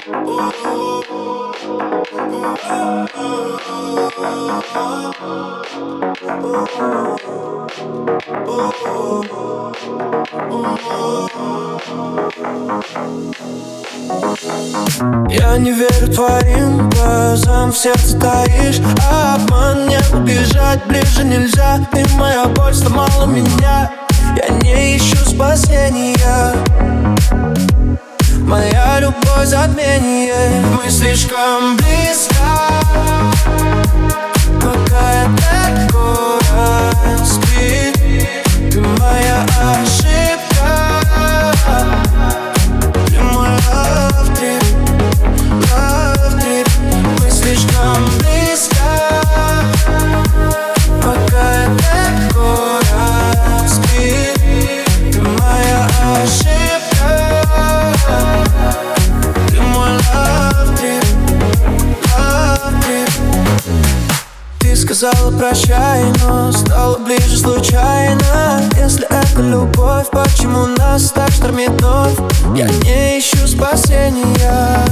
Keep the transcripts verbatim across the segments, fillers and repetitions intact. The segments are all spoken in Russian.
Я не верю твоим глазам, в сердце таишь обман. Не убежать, ближе нельзя. Ты моя боль, сломала меня. Я не ищу спасения. Моя любовь затмение. Мы слишком близко, пока этот город спит. Ты моя ошибка, ты мой love trip, love trip. Мы слишком близко, пока этот город спит. Ты моя ошибка, ты мой love trip, love trip. Ты сказала прощай, но стала ближе случайно. Если это любовь, почему нас так штормит вновь? Я не ищу спасения.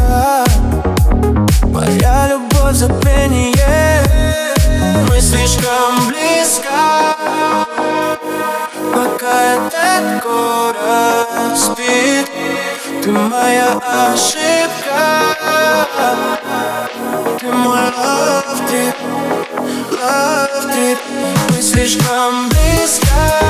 Моя любовь затмение. Мы слишком близко, пока этот город спит. Ты моя ошибка, ты мой love trip, love trip. Мы слишком близко,